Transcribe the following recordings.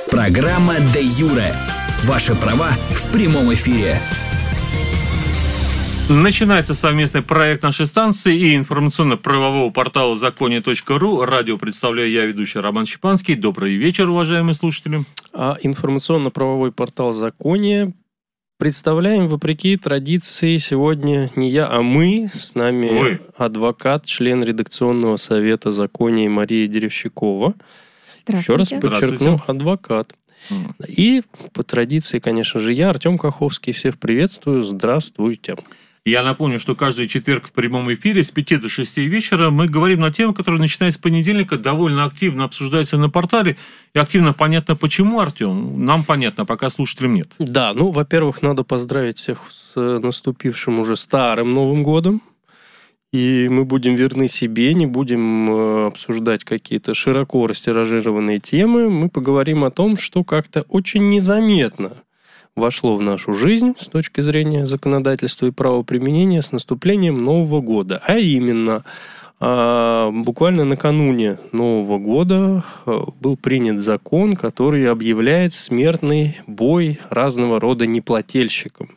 Программа «Де юре». Ваши права в прямом эфире. Начинается совместный проект нашей станции и информационно-правового портала законе.ру. Радио представляю я, ведущий Роман Щепанский. Добрый вечер, уважаемые слушатели. Информационно-правовой портал «Законе» представляем, вопреки традиции, сегодня не я, а мы. С нами адвокат, член редакционного совета «Законе» Мария Деревщикова. Еще раз подчеркну, адвокат. И по традиции, конечно же, я, Артем Каховский. Всех приветствую. Здравствуйте. Я напомню, что каждый четверг в прямом эфире с 5 до 6 вечера мы говорим на тему, которая начиная с понедельника, довольно активно обсуждается на портале. И активно понятно, почему, Артем. Нам понятно, пока слушателям нет. Да, во-первых, надо поздравить всех с наступившим уже старым Новым годом. И мы будем верны себе, не будем обсуждать какие-то широко растиражированные темы. Мы поговорим о том, что как-то очень незаметно вошло в нашу жизнь с точки зрения законодательства и правоприменения с наступлением Нового года. А именно, буквально накануне Нового года был принят закон, который объявляет смертный бой разного рода неплательщикам.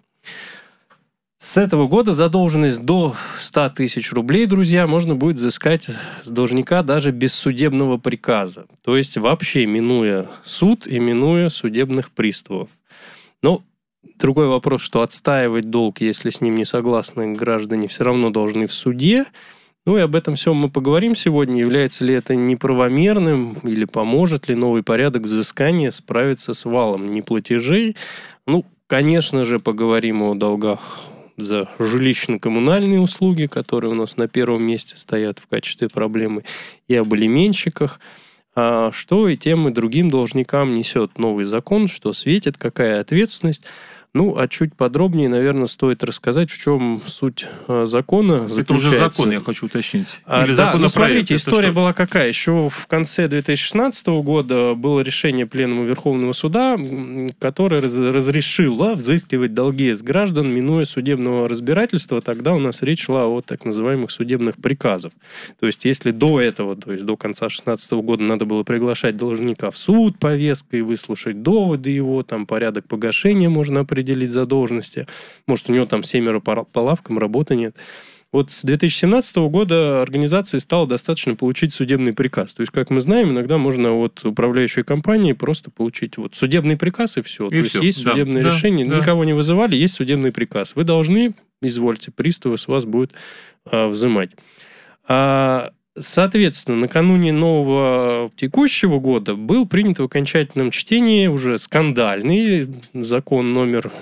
С этого года задолженность до 100 тысяч рублей, друзья, можно будет взыскать с должника даже без судебного приказа. То есть вообще минуя суд и минуя судебных приставов. Но другой вопрос, что отстаивать долг, если с ним не согласны граждане, все равно должны в суде. И об этом всем мы поговорим сегодня. Является ли это неправомерным или поможет ли новый порядок взыскания справиться с валом неплатежей? Конечно же, поговорим о долгах за жилищно-коммунальные услуги, которые у нас на первом месте стоят в качестве проблемы, и об алименщиках. Что и тем, и другим должникам несет новый закон, что светит, какая ответственность. А чуть подробнее, наверное, стоит рассказать, в чем суть закона заключается. Это уже закон, я хочу уточнить. Или смотрите, история была какая. Еще в конце 2016 года было решение Пленума Верховного Суда, которое разрешило взыскивать долги с граждан, минуя судебного разбирательства. Тогда у нас речь шла о так называемых судебных приказах. То есть, если до этого, то есть до конца 2016 года надо было приглашать должника в суд повесткой, выслушать доводы его, там порядок погашения можно определить задолженности. Может, у него там 7 по лавкам, работы нет. С 2017 года организации стало достаточно получить судебный приказ. То есть, как мы знаем, иногда можно от управляющей компании просто получить судебный приказ и все. Есть судебное решение, никого не вызывали, есть судебный приказ. Вы должны, извольте, приставы с вас будут взимать. Соответственно, накануне нового текущего года был принят в окончательном чтении уже скандальный закон номер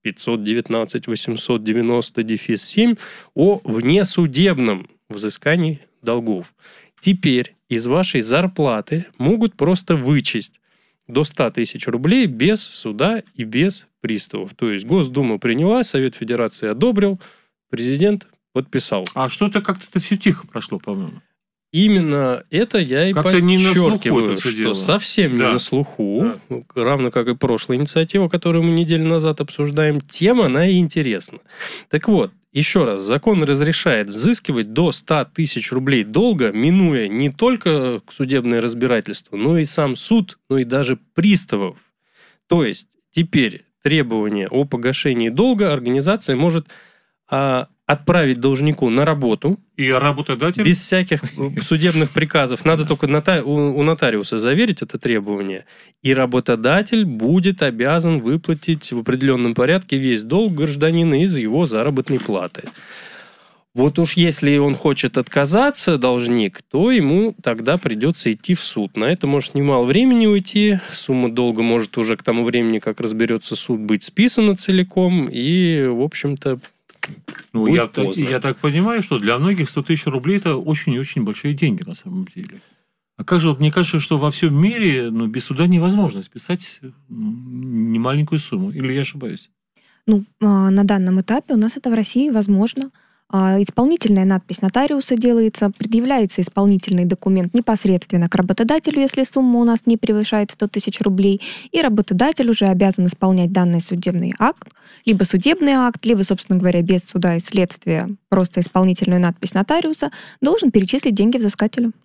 519/890-7 о внесудебном взыскании долгов. Теперь из вашей зарплаты могут просто вычесть до 100 тысяч рублей без суда и без приставов. То есть Госдума приняла, Совет Федерации одобрил, президент подписал. А что-то как-то все тихо прошло, по-моему. Именно это я и как-то подчеркиваю, что совсем не на слуху, равно как и прошлая инициатива, которую мы неделю назад обсуждаем, тема, она и интересна. Так вот, еще раз, закон разрешает взыскивать до 100 тысяч рублей долга, минуя не только судебное разбирательство, но и сам суд, но и даже приставов. То есть, теперь требование о погашении долга организация может отправить должнику на работу. И работодатель? Без всяких судебных приказов. Надо только у нотариуса заверить это требование. И работодатель будет обязан выплатить в определенном порядке весь долг гражданина из его заработной платы. Уж если он хочет отказаться, должник, то ему тогда придется идти в суд. На это может немало времени уйти. Сумма долга может уже к тому времени, как разберется суд, быть списана целиком. И, в общем-то, я так понимаю, что для многих 100 тысяч рублей – это очень и очень большие деньги на самом деле. А как же, мне кажется, что во всем мире без суда невозможно списать немаленькую сумму. Или я ошибаюсь? На данном этапе у нас это в России возможно. Исполнительная надпись нотариуса делается, предъявляется исполнительный документ непосредственно к работодателю, если сумма у нас не превышает 100 тысяч рублей, и работодатель уже обязан исполнять данный судебный акт, либо судебный акт, либо, собственно говоря, без суда и следствия, просто исполнительную надпись нотариуса, должен перечислить деньги взыскателю.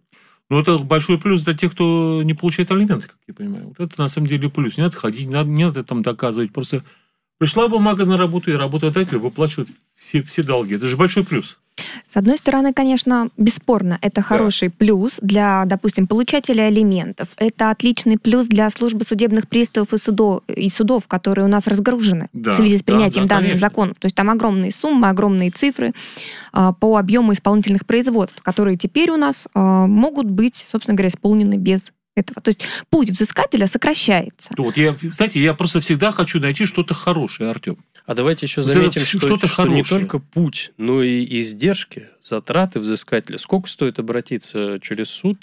Но это большой плюс для тех, кто не получает алименты, как я понимаю. Вот это на самом деле плюс. Не надо ходить, не надо там доказывать. Просто пришла бумага на работу, и работодатель выплачивает все долги. Это же большой плюс. С одной стороны, конечно, бесспорно, это хороший плюс для, допустим, получателей алиментов. Это отличный плюс для службы судебных приставов и судов, которые у нас разгружены в связи с принятием данных законов. То есть там огромные суммы, огромные цифры по объему исполнительных производств, которые теперь у нас могут быть, собственно говоря, исполнены без этого. То есть путь взыскателя сокращается. Кстати, я просто всегда хочу найти что-то хорошее, Артем. А давайте еще заметим, что не только путь, но и издержки, затраты взыскателя. Сколько стоит обратиться через суд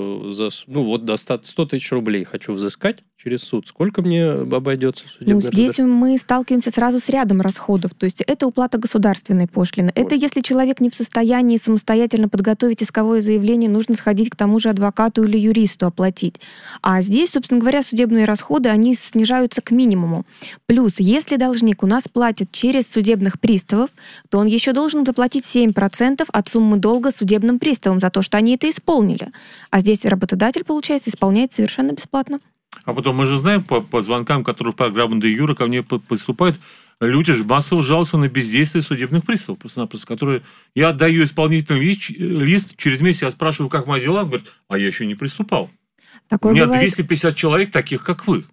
до 100 тысяч рублей хочу взыскать через суд? Сколько мне обойдется судебное здесь мы сталкиваемся сразу с рядом расходов. То есть это уплата государственной пошлины. Вот. Это если человек не в состоянии самостоятельно подготовить исковое заявление, нужно сходить к тому же адвокату или юристу оплатить. А здесь, собственно говоря, судебные расходы, они снижаются к минимуму. Плюс, если должник у нас платит через судебных приставов, то он еще должен заплатить 7% от суммы долга судебным приставам за то, что они это исполнили. А здесь работодатель, получается, исполняет совершенно бесплатно. А потом мы же знаем по звонкам, которые в программу де юре ко мне поступают, люди же массово жалуются на бездействие судебных приставов, просто-напросто, которые... Я отдаю исполнительный лист, через месяц я спрашиваю, как мои дела, он говорит, а я еще не приступал. У меня 250 человек таких, как вы.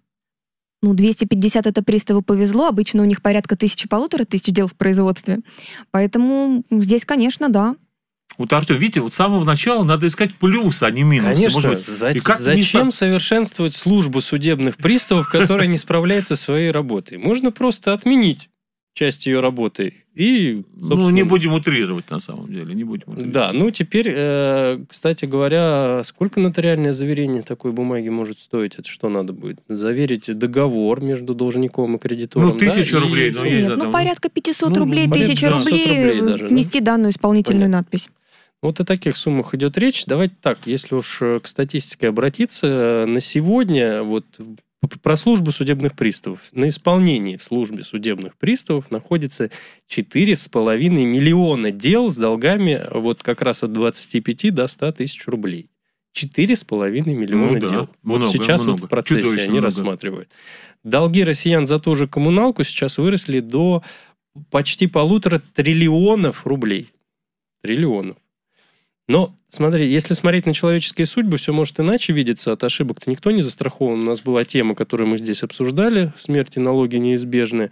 250 это приставу повезло, обычно у них порядка 1000-1500 дел в производстве. Поэтому здесь, конечно, да. Вот, Артем, видите, с самого начала надо искать плюсы, а не минусы. Конечно. Зачем совершенствовать службу судебных приставов, которая не справляется со своей работой? Можно просто отменить часть ее работы. И, не будем утрировать, на самом деле. Да, теперь, кстати говоря, сколько нотариальное заверение такой бумаги может стоить? Это что надо будет? Заверить договор между должником и кредитором? 1000 рублей. Порядка 500 рублей, 1000 рублей внести данную исполнительную надпись. Вот о таких суммах идет речь. Давайте так, если уж к статистике обратиться, на сегодня про службу судебных приставов. На исполнении в службе судебных приставов находится 4,5 миллиона дел с долгами как раз от 25 до 100 тысяч рублей. 4,5 миллиона дел. Сейчас в процессе они рассматривают. Долги россиян за ту же коммуналку сейчас выросли до почти 1,5 триллиона рублей. Триллионов. Но, смотри, если смотреть на человеческие судьбы, все может иначе видеться. От ошибок-то никто не застрахован. У нас была тема, которую мы здесь обсуждали. Смерть и налоги неизбежны.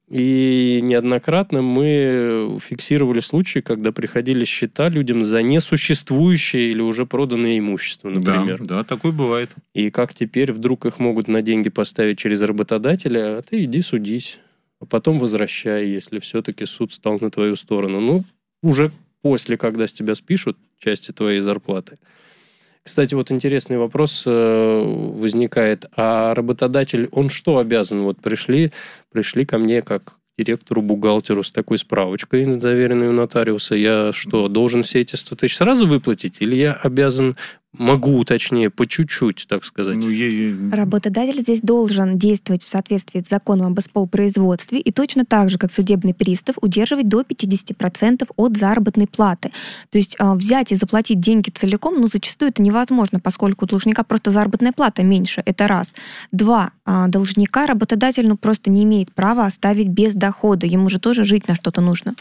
И неоднократно мы фиксировали случаи, когда приходили счета людям за несуществующее или уже проданное имущество, например. Да, такое бывает. И как теперь вдруг их могут на деньги поставить через работодателя, а ты иди судись. А потом возвращай, если все-таки суд стал на твою сторону. Уже после, когда с тебя спишут части твоей зарплаты. Кстати, интересный вопрос возникает. А работодатель, он что обязан? Пришли ко мне как к директору-бухгалтеру с такой справочкой, заверенной у нотариуса. Я что, должен все эти 100 тысяч сразу выплатить? Или я обязан, точнее, по чуть-чуть, так сказать? Работодатель здесь должен действовать в соответствии с законом об исполпроизводстве и точно так же, как судебный пристав, удерживать до 50% от заработной платы. То есть взять и заплатить деньги целиком, зачастую это невозможно, поскольку у должника просто заработная плата меньше. Это раз. 2. Должника работодатель просто не имеет права оставить без дохода. Ему же тоже жить на что-то нужно.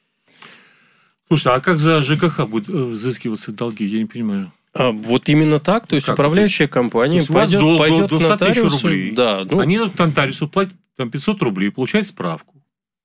Слушай, а как за ЖКХ будут взыскиваться долги? Я не понимаю. Именно так, то есть управляющая компания пойдет к нотариусу. Рублей. Да, они идут к нотариусу, платят 500 рублей, получают справку.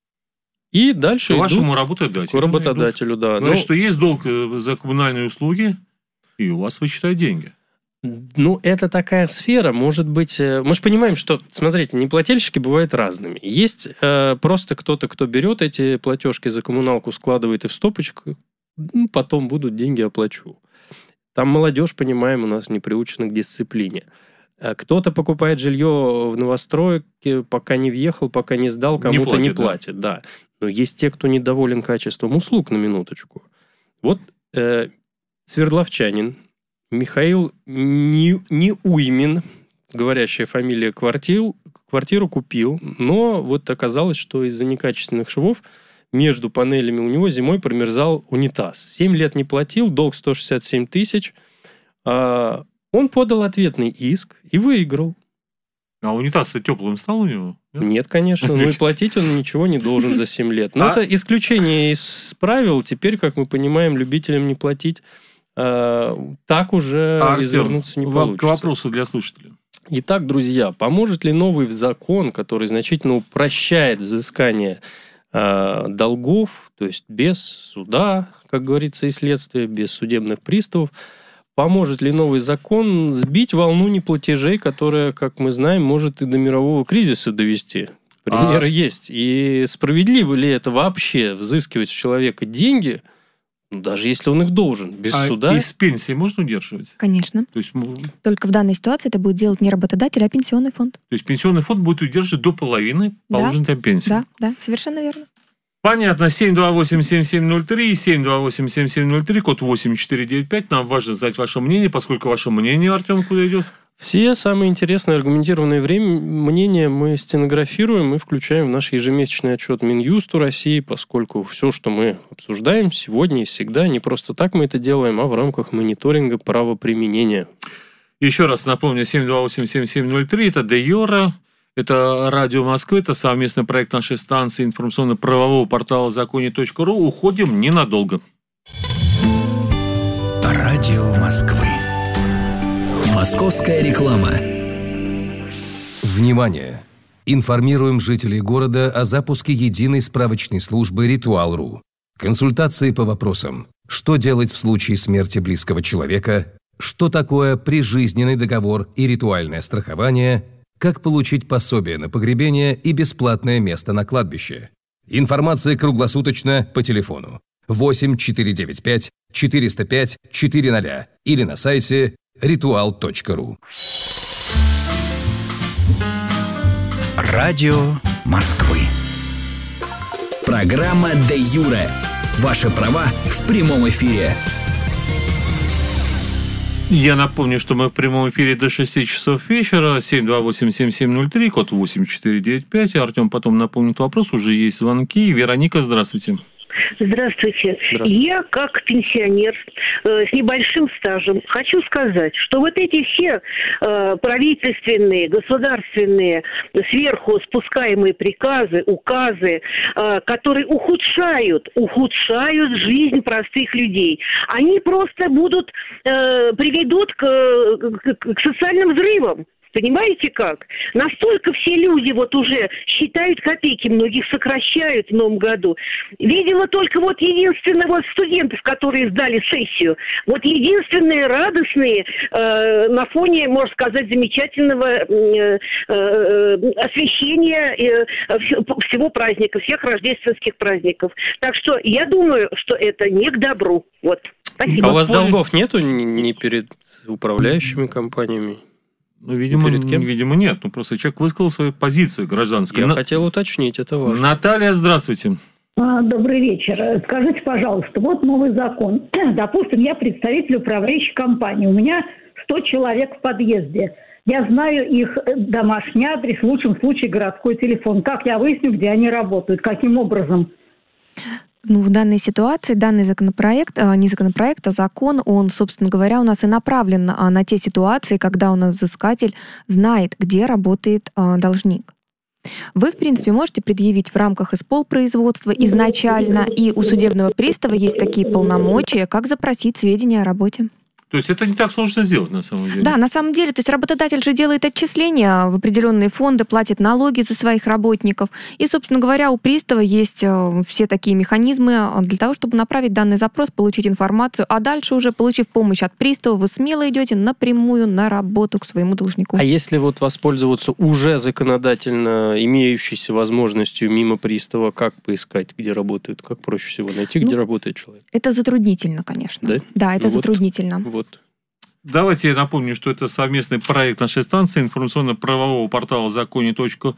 И дальше идут вашему работодателю. К работодателю, да. Говорят, что есть долг за коммунальные услуги, и у вас вычитают деньги. Это такая сфера, может быть... Мы же понимаем, что, смотрите, неплательщики бывают разными. Есть просто кто-то, кто берет эти платежки за коммуналку, складывает и в стопочку, потом будут деньги оплачу. Там молодежь, понимаем, у нас не приучена к дисциплине. Кто-то покупает жилье в новостройке, пока не въехал, пока не сдал, кому-то не платит. Да. Но есть те, кто недоволен качеством услуг, на минуточку. Свердловчанин Михаил Неуймин, говорящая фамилия, квартиру купил, но оказалось, что из-за некачественных швов между панелями у него зимой промерзал унитаз. 7 лет не платил, долг 167 тысяч. Он подал ответный иск и выиграл. А унитаз-то теплым стал у него? Нет, конечно. Ну и платить он ничего не должен за 7 лет. Но это исключение из правил. Теперь, как мы понимаем, любителям не платить так уже извернуться не получится. К вопросу для слушателей. Итак, друзья, поможет ли новый закон, который значительно упрощает взыскание долгов, то есть без суда, как говорится, и следствия, без судебных приставов, поможет ли новый закон сбить волну неплатежей, которая, как мы знаем, может и до мирового кризиса довести? Примеры есть. И справедливо ли это вообще взыскивать с человека деньги, даже если он их должен, без суда? Из пенсии можно удерживать? Конечно. То есть, только в данной ситуации это будет делать не работодатель, а пенсионный фонд. То есть пенсионный фонд будет удерживать до половины положенной там пенсии? Да, совершенно верно. Понятно. 728-7703, 728-7703, код 8495. Нам важно знать ваше мнение, поскольку ваше мнение, Артем, куда идет? Все самые интересные аргументированные мнения мы стенографируем и включаем в наш ежемесячный отчет Минюсту России, поскольку все, что мы обсуждаем сегодня и всегда, не просто так мы это делаем, а в рамках мониторинга правоприменения. Еще раз напомню, 728-7703, это Де Юра, это Радио Москвы, это совместный проект нашей станции информационно-правового портала законе.ру. Уходим ненадолго. Радио Москвы. Московская реклама. Внимание! Информируем жителей города о запуске единой справочной службы «Ритуал.ру». Консультации по вопросам: что делать в случае смерти близкого человека, что такое прижизненный договор и ритуальное страхование, как получить пособие на погребение и бесплатное место на кладбище. Информация круглосуточно по телефону 8 495 405 400 или на сайте ritual.ru. Радио Москвы. Программа «Де Юре». Ваши права в прямом эфире. Я напомню, что мы в прямом эфире до 6 часов вечера. 728-7703, код 8495. Артем потом напомнит вопрос. Уже есть звонки. Вероника, здравствуйте. Здравствуйте. Я, как пенсионер с небольшим стажем, хочу сказать, что вот эти все правительственные, государственные, сверху спускаемые приказы, указы, которые ухудшают жизнь простых людей, они просто приведут к социальным взрывам. Понимаете как? Настолько все люди вот уже считают копейки, многих сокращают в новом году. Видела только вот единственных вот студентов, которые сдали сессию. Вот единственные радостные на фоне, можно сказать, замечательного освещения всего праздника, всех рождественских праздников. Так что я думаю, что это не к добру. Вот. Спасибо. А у вас долгов нету ни перед управляющими компаниями? Ну, видимо, нет. Ну, просто человек высказал свою позицию гражданскую. Я хотел уточнить, это важно. Наталья, здравствуйте. Добрый вечер. Скажите, пожалуйста, вот новый закон. Допустим, я представитель управляющей компании. У меня 100 человек в подъезде. Я знаю их домашний адрес, в лучшем случае городской телефон. Как я выясню, где они работают? Каким образом? Ну, в данной ситуации данный законопроект, не законопроект, а закон, он, собственно говоря, у нас и направлен на те ситуации, когда у нас взыскатель знает, где работает должник. Вы, в принципе, можете предъявить в рамках исполпроизводства изначально, и у судебного пристава есть такие полномочия, как запросить сведения о работе. То есть это не так сложно сделать на самом деле? Да, на самом деле. То есть работодатель же делает отчисления в определенные фонды, платит налоги за своих работников. И, собственно говоря, у пристава есть все такие механизмы для того, чтобы направить данный запрос, получить информацию, а дальше уже, получив помощь от пристава, вы смело идете напрямую на работу к своему должнику. А если вот воспользоваться уже законодательно имеющейся возможностью мимо пристава, как поискать, где работают? Как проще всего найти, где работает человек? Это затруднительно, конечно. Да? Да, это затруднительно. Давайте я напомню, что это совместный проект нашей станции информационно-правового портала законе.ру,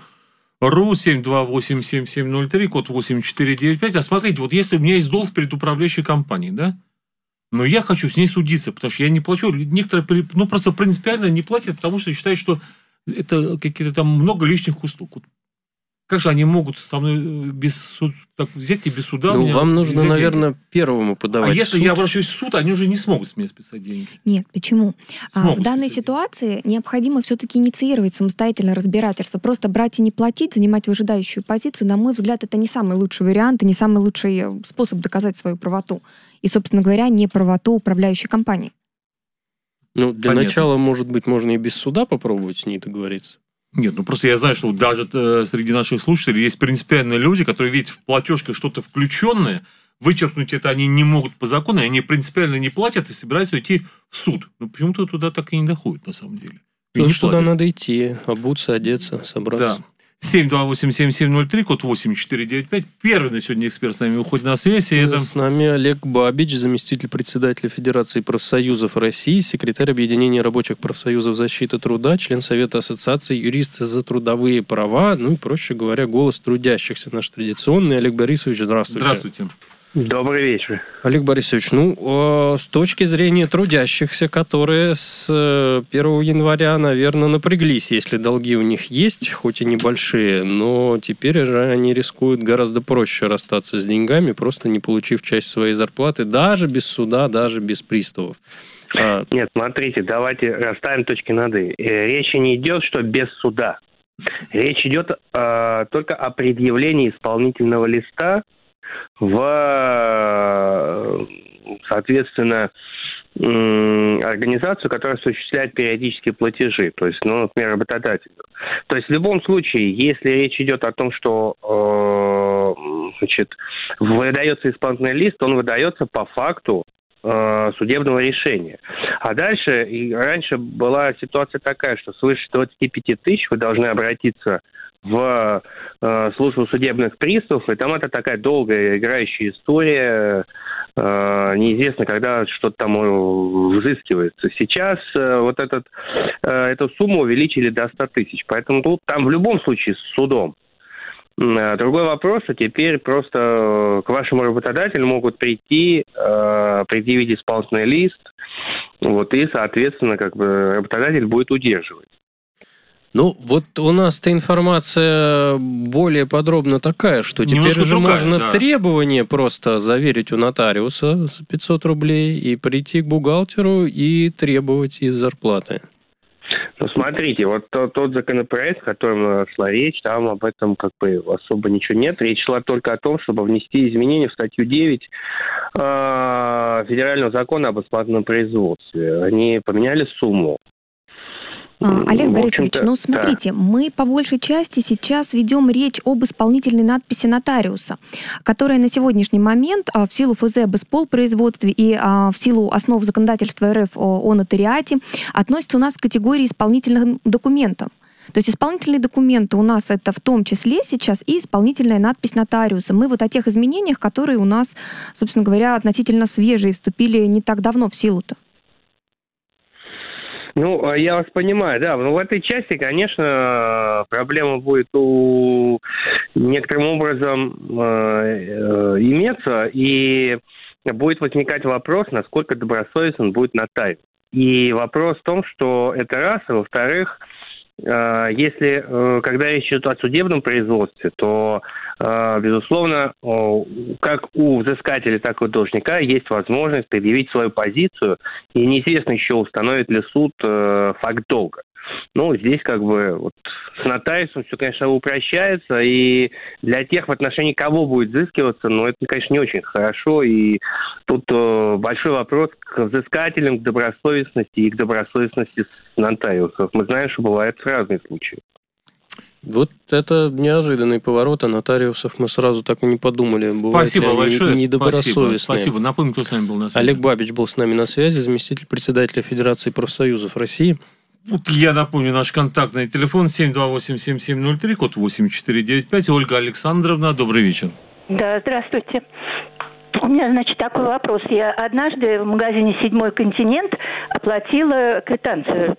728-7703, код 8495. А смотрите, вот если у меня есть долг перед управляющей компанией, да, но я хочу с ней судиться, потому что я не плачу, некоторые, просто принципиально не платят, потому что считают, что это какие-то там много лишних услуг. Как же они могут со мной взять и без суда? Вам нужно, наверное, первому подавать А если я обращусь в суд, они уже не смогут с меня списать деньги? Нет, почему? В данной ситуации необходимо все-таки инициировать самостоятельное разбирательство. Просто брать и не платить, занимать выжидающую позицию, на мой взгляд, это не самый лучший вариант и не самый лучший способ доказать свою правоту. И, собственно говоря, не правоту управляющей компании. Для начала, может быть, можно и без суда попробовать с ней договориться. Нет, просто я знаю, что даже среди наших слушателей есть принципиальные люди, которые видят в платежке что-то включенное, вычеркнуть это они не могут по закону, и они принципиально не платят и собираются идти в суд. Но почему-то туда так и не доходит, на самом деле. Туда надо идти, обуться, одеться, собраться. Да. 728-7703, код 8495. Первый на сегодня эксперт с нами уходит на связь. С нами Олег Бабич, заместитель председателя Федерации профсоюзов России, секретарь Объединения рабочих профсоюзов защиты труда, член Совета Ассоциации юристы за трудовые права, и, проще говоря, голос трудящихся наш традиционный. Олег Борисович, здравствуйте. Здравствуйте. Добрый вечер. Олег Борисович, с точки зрения трудящихся, которые с 1 января, наверное, напряглись, если долги у них есть, хоть и небольшие, но теперь же они рискуют гораздо проще расстаться с деньгами, просто не получив часть своей зарплаты, даже без суда, даже без приставов. Нет, смотрите, давайте расставим точки над «и». Речь не идет, что без суда. Речь идет только о предъявлении исполнительного листа соответственно, организацию, которая осуществляет периодические платежи, то есть, например, работодателю. То есть в любом случае, если речь идет о том, что выдается исполнительный лист, он выдается по факту судебного решения. А дальше, раньше была ситуация такая, что свыше 25 тысяч вы должны обратиться в службу судебных приставов, и там это такая долгая играющая история, неизвестно, когда что-то там взыскивается. Сейчас эту сумму увеличили до 100 тысяч, поэтому там в любом случае с судом. Другой вопрос, теперь просто к вашему работодателю могут прийти, предъявить исполнительный лист, и, соответственно, работодатель будет удерживать. У нас-то информация более подробно такая, что теперь немножко уже другая, можно требование просто заверить у нотариуса за 500 рублей и прийти к бухгалтеру и требовать из зарплаты. Смотрите, тот законопроект, о котором шла речь, там об этом особо ничего нет. Речь шла только о том, чтобы внести изменения в статью 9 Федерального закона об исполнительном производстве. Они поменяли сумму. Олег Борисович, смотрите, мы по большей части сейчас ведем речь об исполнительной надписи нотариуса, которая на сегодняшний момент в силу ФЗ об исполпроизводстве и в силу основ законодательства РФ о нотариате относится у нас к категории исполнительных документов. То есть исполнительные документы у нас это в том числе сейчас и исполнительная надпись нотариуса. Мы о тех изменениях, которые у нас, собственно говоря, относительно свежие, вступили не так давно в силу-то. Я вас понимаю, да. В этой части, конечно, проблема будет некоторым образом иметься, и будет возникать вопрос, насколько добросовестен будет нотариус. И вопрос в том, что это раз, и во-вторых, когда речь идет о судебном производстве, то, безусловно, как у взыскателя, так и у должника есть возможность предъявить свою позицию, и неизвестно еще, установит ли суд факт долга. Здесь с нотариусом все, конечно, упрощается, и для тех, в отношении кого будет взыскиваться, это, конечно, не очень хорошо, и тут большой вопрос к взыскателям, к добросовестности и к добросовестности нотариусов. Мы знаем, что бывают разные случаи. Это неожиданный поворот, о нотариусах мы сразу так и не подумали. Спасибо большое. Недобросовестные. Спасибо. Напомню, кто с нами был на связи. Олег Бабич был с нами на связи, заместитель председателя Федерации профсоюзов России. Я напомню, наш контактный телефон 728-7703, код 8495. Ольга Александровна, добрый вечер. Да, здравствуйте. У меня, такой вопрос. Я однажды в магазине «Седьмой континент» оплатила квитанцию,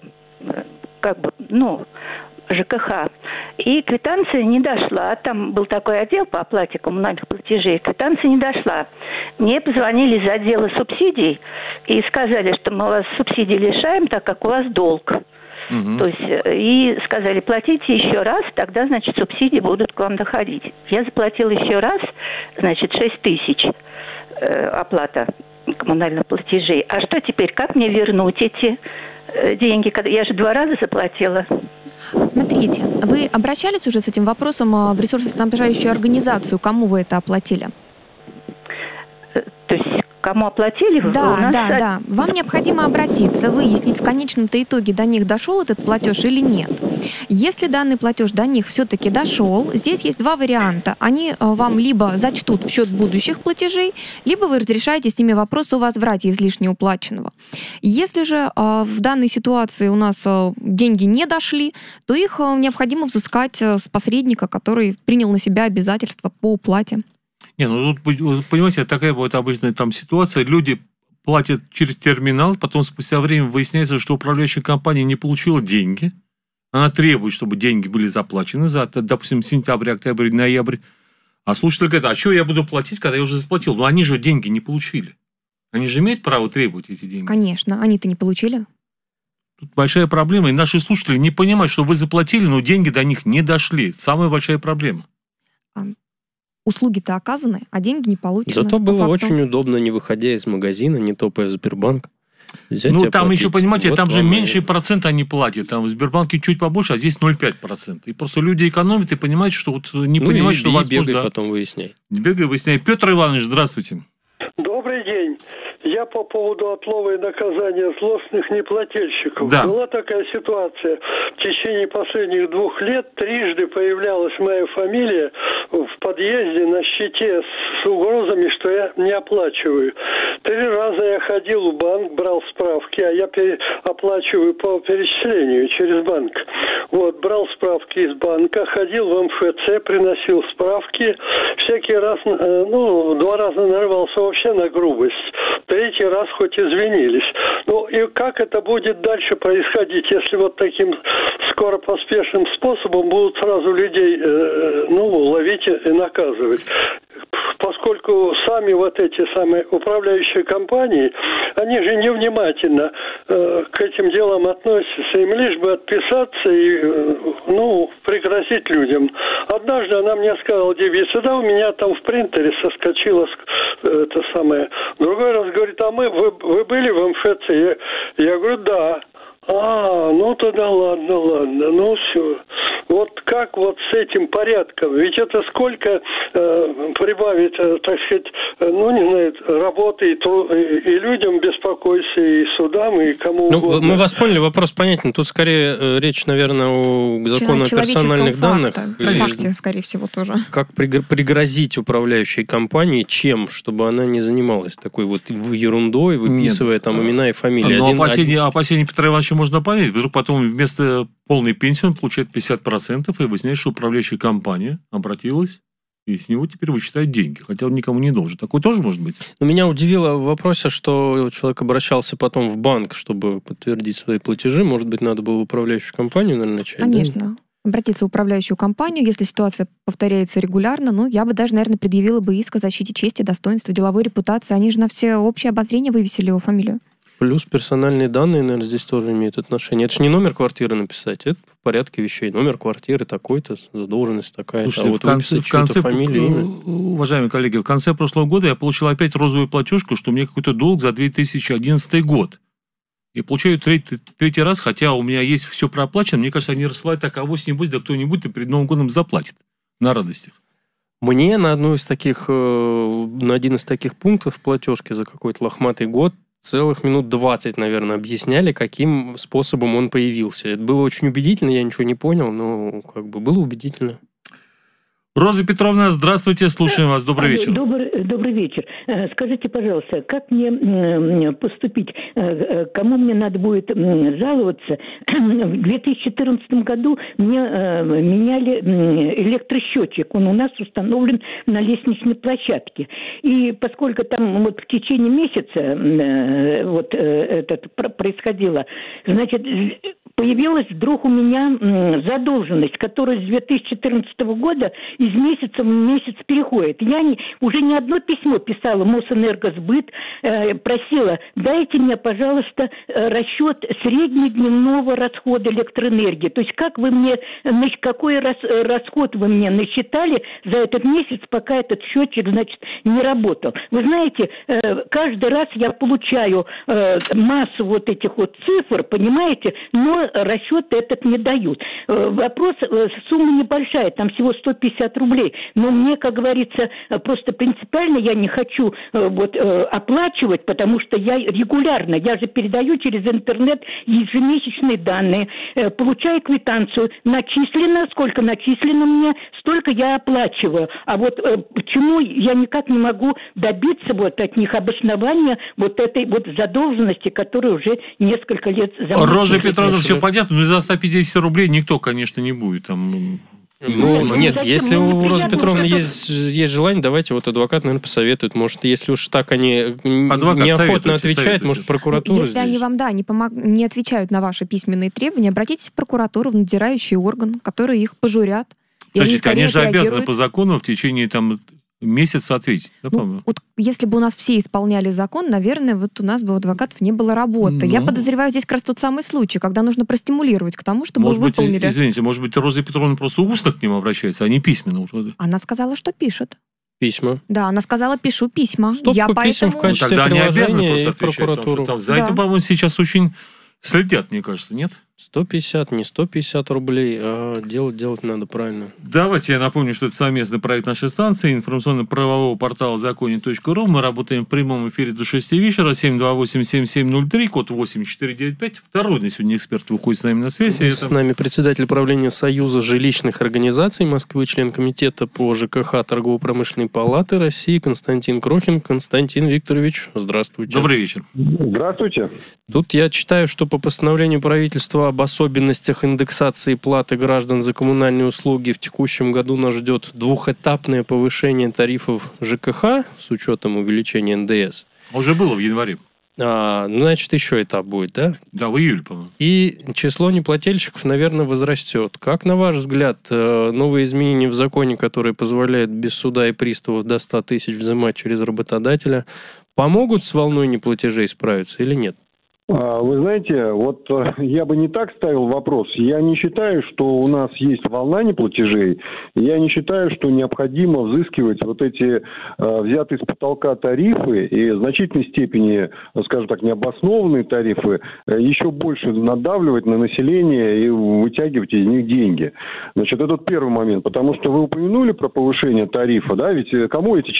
ЖКХ. И квитанция не дошла. Там был такой отдел по оплате коммунальных платежей. Квитанция не дошла. Мне позвонили из отдела субсидий и сказали, что мы вас субсидий лишаем, так как у вас долг. То есть, и сказали, платите еще раз, тогда, значит, субсидии будут к вам доходить. Я заплатила еще раз, значит, 6 тысяч оплата коммунальных платежей. А что теперь, как мне вернуть эти деньги? Я же 2 раза заплатила. Смотрите, вы обращались уже с этим вопросом в ресурсоснабжающую организацию? Кому вы это оплатили? То есть кому оплатили? Да. Вам необходимо обратиться, выяснить в конечном-то итоге, до них дошел этот платеж или нет. Если данный платеж до них все-таки дошел, здесь есть 2 варианта. Они вам либо зачтут в счет будущих платежей, либо вы разрешаете с ними вопрос о возврате излишне уплаченного. Если же в данной ситуации у нас деньги не дошли, то их необходимо взыскать с посредника, который принял на себя обязательства по уплате. Не, ну тут, понимаете, такая вот обычная там ситуация. Люди платят через терминал, потом спустя время выясняется, что управляющая компания не получила деньги. Она требует, чтобы деньги были заплачены за, допустим, сентябрь, октябрь, ноябрь. А слушатель говорит, а что я буду платить, когда я уже заплатил? Ну, они же деньги не получили. Они же имеют право требовать эти деньги. Конечно, они-то не получили. Тут большая проблема. И наши слушатели не понимают, что вы заплатили, но деньги до них не дошли. Это самая большая проблема. Услуги-то оказаны, а деньги не получены. Зато было очень удобно, не выходя из магазина, не топая в Сбербанк. Ну, там еще, понимаете, вот там же меньший процент они платят. Там в Сбербанке чуть побольше, а здесь 0,5%. И просто люди экономят и понимают, что вот не понимают, что вас бегай, потом выясняй. Бегай, выясняй. Петр Иванович, здравствуйте. Добрый день. Я по поводу отлова и наказания злостных неплательщиков. Да. Была такая ситуация. В течение последних 2 лет трижды появлялась моя фамилия в подъезде на щите с угрозами, что я не оплачиваю. 3 раза я ходил в банк, брал справки, а я оплачиваю по перечислению через банк. Вот, брал справки из банка, ходил в МФЦ, приносил справки. Всякий раз, 2 раза нарвался вообще на грубость. 3-й раз хоть извинились. Ну и как это будет дальше происходить, если вот таким скоропоспешным способом будут сразу людей ловить и наказывать? Поскольку сами вот эти самые управляющие компании, они же невнимательно к этим делам относятся, им лишь бы отписаться и пригрозить людям. Однажды она мне сказала, девица, да, у меня там в принтере соскочило это самое. Другой раз говорит, а вы были в МФЦ? Я говорю, да. Тогда ладно, ну все. Вот как вот с этим порядком? Ведь это сколько прибавит, так сказать, работы и людям беспокойся, и судам, и кому угодно. Мы вас поняли, вопрос понятен. Тут скорее речь, наверное, о законе о персональных данных. Факте, скорее всего, тоже. Как пригрозить управляющей компании, чем, чтобы она не занималась такой вот ерундой, выписывая там имена и фамилии. Но опасения Петра Ивановича можно понять. Вдруг потом вместо полной пенсии он получает 50%, и выясняет, что управляющая компания обратилась, и с него теперь вычитают деньги, хотя он никому не должен. Такое тоже может быть? Но меня удивило в вопросе, что человек обращался потом в банк, чтобы подтвердить свои платежи. Может быть, надо было в управляющую компанию, наверное, начать? Конечно. Да? Обратиться в управляющую компанию, если ситуация повторяется регулярно, я бы даже, наверное, предъявила бы иск о защите чести, достоинства, деловой репутации. Они же на все общее обозрение вывесили его фамилию. Плюс персональные данные, наверное, здесь тоже имеют отношение. Это же не номер квартиры написать, это в порядке вещей. Номер квартиры такой-то, задолженность такая-то. Слушайте, в конце уважаемые коллеги, в конце прошлого года я получил опять розовую платежку, что у меня какой-то долг за 2011 год. И получаю третий раз, хотя у меня есть все проплачено. Мне кажется, они рассылают так, авось-небудь, да кто-нибудь и перед Новым годом заплатит на радостях. Мне на один из таких пунктов в платежке за какой-то лохматый год целых минут 20, наверное, объясняли, каким способом он появился. Это было очень убедительно, я ничего не понял, но было убедительно. Роза Петровна, здравствуйте, слушаем вас. Добрый вечер. Добрый вечер. Скажите, пожалуйста, как мне поступить, кому мне надо будет жаловаться? В 2014 году мне меняли электросчетчик. Он у нас установлен на лестничной площадке. И поскольку там в течение месяца это происходило, значит, появилась вдруг у меня задолженность, которая с 2014 года из месяца в месяц переходит. Я уже не одно письмо писала Мосэнергосбыт, просила, дайте мне, пожалуйста, расчет среднедневного расхода электроэнергии. То есть как вы мне, какой расход вы мне насчитали за этот месяц, пока этот счетчик, значит, не работал. Вы знаете, каждый раз я получаю массу вот этих вот цифр, понимаете, но расчет этот не дают. Вопрос, сумма небольшая, там всего 150 рублей, но мне, как говорится, просто принципиально я не хочу оплачивать, потому что я регулярно, я же передаю через интернет ежемесячные данные, получаю квитанцию, начислено, сколько начислено мне, столько я оплачиваю. А вот почему я никак не могу добиться вот от них обоснования вот этой вот задолженности, которая уже несколько лет замучилась. Роза Петровна, все понятно, но за 150 рублей никто, конечно, не будет там... Нет, если у Розы Петровны есть желание, давайте вот адвокат, наверное, посоветует. Может, если уж так они неохотно отвечают, может, прокуратура если здесь. Они вам, не отвечают на ваши письменные требования, обратитесь в прокуратуру, в надзирающий орган, который их пожурят. Значит, конечно, обязаны по закону в течение месяца ответить. Да, вот если бы у нас все исполняли закон, наверное, вот у нас бы у адвокатов не было работы. Я подозреваю, здесь как раз тот самый случай, когда нужно простимулировать к тому, чтобы выполнили. Извините, может быть, Роза Петровна просто устно к ним обращается, а не письменно. Она сказала, что пишет. Письма. Да, она сказала, пишу письма. Стопку писем в качестве тогда они обязаны просто отвечать, прокуратуру. За это, по-моему, сейчас очень следят, мне кажется, нет? 150, не 150 рублей, а делать надо правильно. Давайте я напомню, что это совместный проект нашей станции, информационно-правового портала законе.ру. Мы работаем в прямом эфире до 6 вечера, 728-7703, код 8495. Второй на сегодня эксперт выходит с нами на связь. С нами председатель правления Союза жилищных организаций Москвы, член комитета по ЖКХ Торгово-промышленной палаты России Константин Крохин. Константин Викторович, здравствуйте. Добрый вечер. Здравствуйте. Тут я читаю, что по постановлению правительства об особенностях индексации платы граждан за коммунальные услуги в текущем году нас ждет двухэтапное повышение тарифов ЖКХ с учетом увеличения НДС. Уже было в январе. Значит, еще этап будет, да? Да, в июле, по-моему. И число неплательщиков, наверное, возрастет. Как, на ваш взгляд, новые изменения в законе, которые позволяют без суда и приставов до 100 тысяч взимать через работодателя, помогут с волной неплатежей справиться или нет? Вы знаете, вот я бы не так ставил вопрос. Я не считаю, что у нас есть волна неплатежей. Я не считаю, что необходимо взыскивать вот эти взятые с потолка тарифы и в значительной степени, скажем так, необоснованные тарифы еще больше надавливать на население и вытягивать из них деньги. Значит, это первый момент. Потому что вы упомянули про повышение тарифа, да, ведь кому эти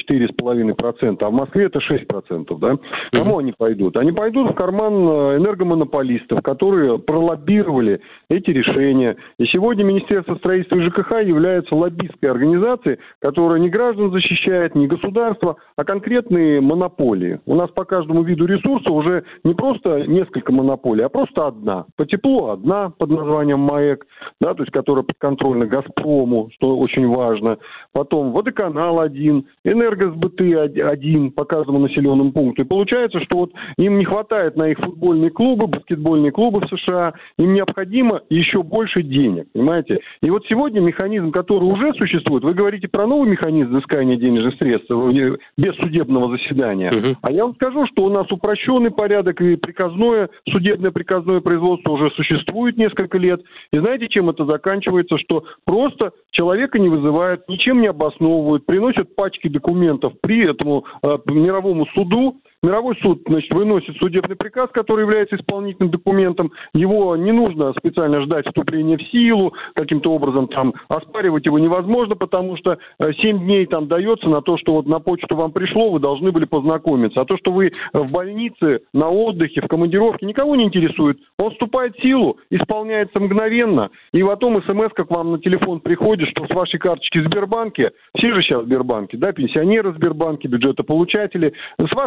4,5%, а в Москве это 6%, да? Кому они пойдут? Они пойдут в карман энергомонополистов, которые пролоббировали эти решения. И сегодня Министерство строительства и ЖКХ является лоббистской организацией, которая не граждан защищает, не государство, а конкретные монополии. У нас по каждому виду ресурса уже не просто несколько монополий, а просто одна. По теплу одна под названием МАЭК, да, то есть которая подконтрольна Газпрому, что очень важно. Потом водоканал один, энергосбыты один по каждому населенному пункту. И получается, что вот им не хватает на их футбольные клубы, баскетбольные клубы в США, им необходимо еще больше денег, понимаете? И вот сегодня механизм, который уже существует, вы говорите про новый механизм взыскания денежных средств без судебного заседания. А я вам скажу, что у нас упрощенный порядок и судебное приказное производство уже существует несколько лет. И знаете, чем это заканчивается? Что просто человека не вызывают, ничем не обосновывают, приносят пачки документов при этому мировому суду. Мировой суд, значит, выносит судебный приказ, который является исполнительным документом. Его не нужно специально ждать вступления в силу, каким-то образом там оспаривать его невозможно, потому что 7 дней там дается на то, что вот на почту вам пришло, вы должны были познакомиться. А то, что вы в больнице, на отдыхе, в командировке, никого не интересует. Он вступает в силу, исполняется мгновенно, и потом смс-ка к вам на телефон приходит, что с вашей карточки в Сбербанке, все же сейчас в Сбербанке, да, пенсионеры в Сбербанке, бюджетополучатели, с вас списали.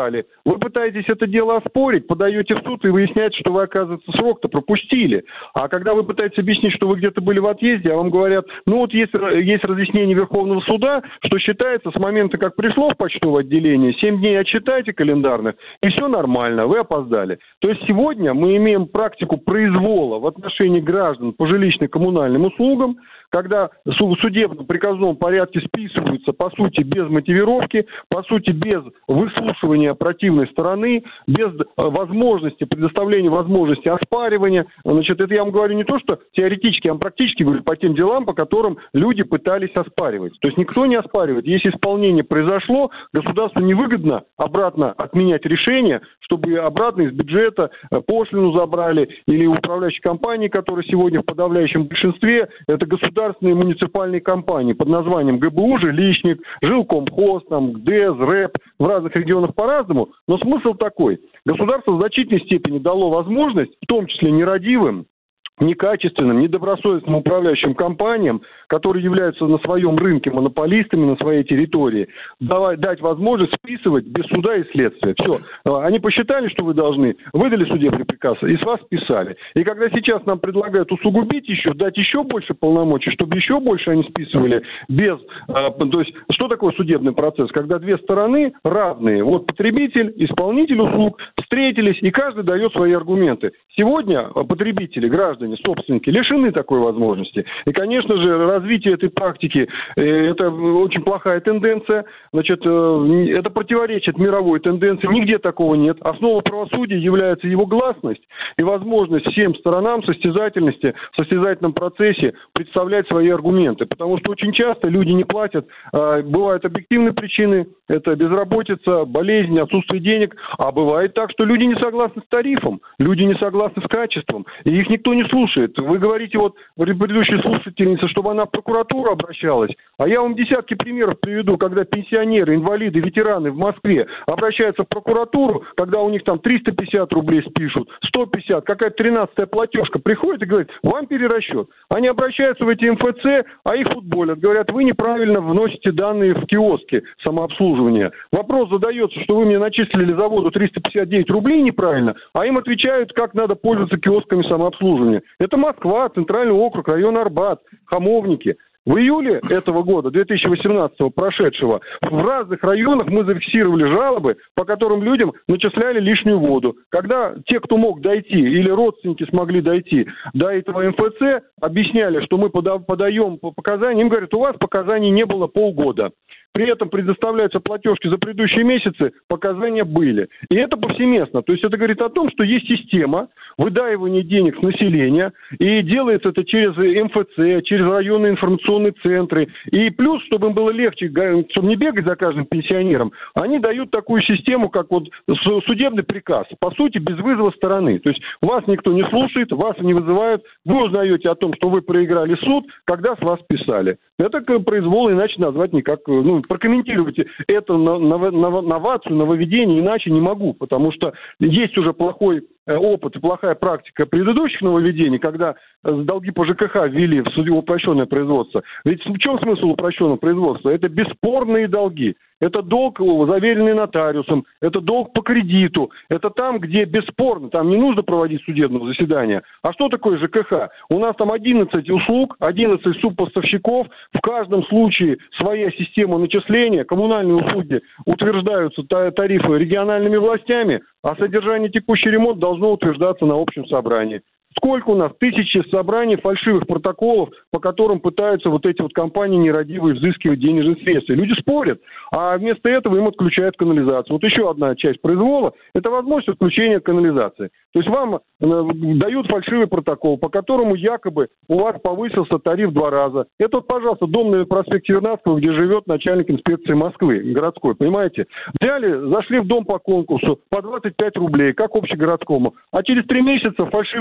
опоздали. Вы пытаетесь это дело оспорить, подаете в суд и выясняется, что вы, оказывается, срок-то пропустили. А когда вы пытаетесь объяснить, что вы где-то были в отъезде, а вам говорят, ну вот есть разъяснение Верховного суда, что считается с момента, как пришло в почтовое отделение, 7 дней отсчитайте календарных, и все нормально, вы опоздали. То есть сегодня мы имеем практику произвола в отношении граждан по жилищно-коммунальным услугам, когда в судебном приказном порядке списываются, по сути, без мотивировки, по сути, без выслушивания противной стороны, без возможности, предоставления возможности оспаривания. Значит, это я вам говорю не то, что теоретически, я вам практически говорю по тем делам, по которым люди пытались оспаривать. То есть никто не оспаривает. Если исполнение произошло, государству невыгодно обратно отменять решение, чтобы обратно из бюджета пошлину забрали, или управляющие компании, которые сегодня в подавляющем большинстве, это государственные муниципальные компании под названием ГБУ, Жилищник, Жилкомхоз, там, ГДЭС, РЭП, в разных регионах по-разному, но смысл такой. Государство в значительной степени дало возможность, в том числе нерадивым, некачественным, недобросовестным управляющим компаниям, которые являются на своем рынке монополистами, на своей территории, дать возможность списывать без суда и следствия. Все. Они посчитали, что вы должны, выдали судебный приказ и с вас списали. И когда сейчас нам предлагают усугубить еще, дать еще больше полномочий, чтобы еще больше они списывали без... То есть, что такое судебный процесс? Когда две стороны равные. Вот потребитель, исполнитель услуг встретились, и каждый дает свои аргументы. Сегодня потребители, граждане, собственники лишены такой возможности. И, конечно же, развитие этой практики – это очень плохая тенденция. Значит, это противоречит мировой тенденции. Нигде такого нет. Основа правосудия является его гласность и возможность всем сторонам в состязательном процессе представлять свои аргументы. Потому что очень часто люди не платят. Бывают объективные причины. Это безработица, болезнь, отсутствие денег. А бывает так, что люди не согласны с тарифом, люди не согласны с качеством. И их никто не слушает. Вы говорите, вот предыдущей слушательнице, чтобы она в прокуратуру обращалась. А я вам десятки примеров приведу, когда пенсионеры, инвалиды, ветераны в Москве обращаются в прокуратуру, когда у них там 350 рублей спишут, 150, какая-то 13-я платежка приходит и говорит, вам перерасчет. Они обращаются в эти МФЦ, а их футболят. Говорят, вы неправильно вносите данные в киоски самообслуживания. Вопрос задается, что вы мне начислили за воду 359 рублей неправильно, а им отвечают, как надо пользоваться киосками самообслуживания. Это Москва, Центральный округ, район Арбат, Хамовники. В июле этого года, 2018 прошедшего, в разных районах мы зафиксировали жалобы, по которым людям начисляли лишнюю воду. Когда те, кто мог дойти, или родственники смогли дойти до этого МФЦ, объясняли, что мы подаем показания, им говорят, у вас показаний не было полгода. При этом предоставляются платежки за предыдущие месяцы, показания были. И это повсеместно. То есть это говорит о том, что есть система выдаивания денег с населения, и делается это через МФЦ, через районные информационные центры. И плюс, чтобы им было легче, чтобы не бегать за каждым пенсионером, они дают такую систему, как вот судебный приказ, по сути, без вызова стороны. То есть вас никто не слушает, вас не вызывают, вы узнаете о том, что вы проиграли суд, когда с вас писали. Это произвол, иначе назвать никак, прокомментировать эту новацию, нововведение иначе не могу, потому что есть уже плохой опыт и плохая практика предыдущих нововведений, когда долги по ЖКХ ввели в упрощенное производство. Ведь в чем смысл упрощенного производства? Это бесспорные долги. Это долг, заверенный нотариусом, это долг по кредиту, это там, где бесспорно, там не нужно проводить судебного заседания. А что такое ЖКХ? У нас там 11 услуг, 11 субпоставщиков, в каждом случае своя система начисления, коммунальные услуги утверждаются тарифы региональными властями, а содержание текущий ремонт должно утверждаться на общем собрании. Сколько у нас? Тысячи собраний фальшивых протоколов, по которым пытаются вот эти вот компании нерадивые взыскивать денежные средства. Люди спорят, а вместо этого им отключают канализацию. Вот еще одна часть произвола – это возможность отключения канализации. То есть вам дают фальшивый протокол, по которому якобы у вас повысился тариф в 2 раза. Это вот, пожалуйста, дом на проспекте Вернадского, где живет начальник инспекции Москвы, городской, понимаете? Взяли, зашли в дом по конкурсу по 25 рублей, как общегородскому. А через 3 месяца фальшивый протокол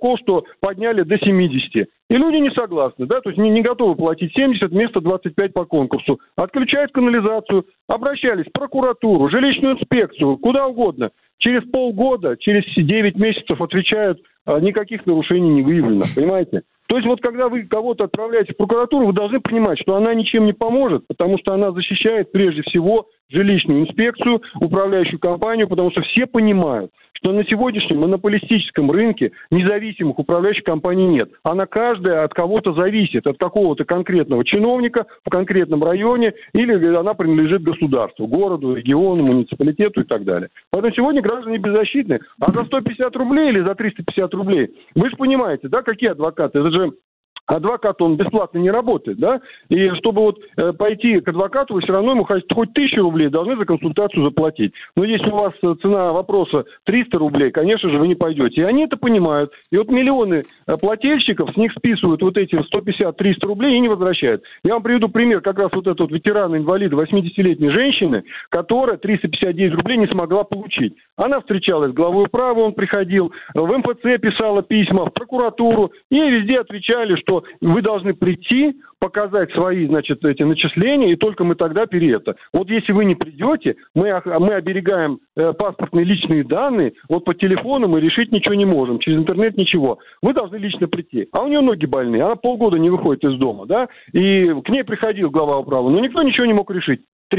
такого, что подняли до 70. И люди не согласны, да, то есть не готовы платить 70 вместо 25 по конкурсу. Отключают канализацию, обращались в прокуратуру, жилищную инспекцию, куда угодно. Через полгода, через 9 месяцев отвечают, никаких нарушений не выявлено, понимаете? То есть вот когда вы кого-то отправляете в прокуратуру, вы должны понимать, что она ничем не поможет, потому что она защищает прежде всего жилищную инспекцию, управляющую компанию, потому что все понимают, что на сегодняшнем монополистическом рынке независимых управляющих компаний нет. Она каждая от кого-то зависит, от какого-то конкретного чиновника в конкретном районе, или она принадлежит государству, городу, региону, муниципалитету и так далее. Поэтому сегодня граждане беззащитны. А за 150 рублей или за 350 рублей, вы же понимаете, да, какие адвокаты? Это же адвокат, он бесплатно не работает, да? И чтобы вот пойти к адвокату, вы все равно ему хоть 1000 рублей должны за консультацию заплатить. Но если у вас цена вопроса 300 рублей, конечно же, вы не пойдете. И они это понимают. И вот миллионы плательщиков с них списывают вот эти 150-300 рублей и не возвращают. Я вам приведу пример как раз вот этого вот ветерана-инвалида, 80-летней женщины, которая 359 рублей не смогла получить. Она встречалась с главой управы, он приходил, в МФЦ писала письма, в прокуратуру, и везде отвечали, что вы должны прийти, показать свои, значит, эти начисления, и только мы тогда это. Вот если вы не придете, мы оберегаем паспортные личные данные, вот по телефону мы решить ничего не можем, через интернет ничего. Вы должны лично прийти. А у нее ноги больные, она полгода не выходит из дома, да, и к ней приходил глава управы, но никто ничего не мог решить.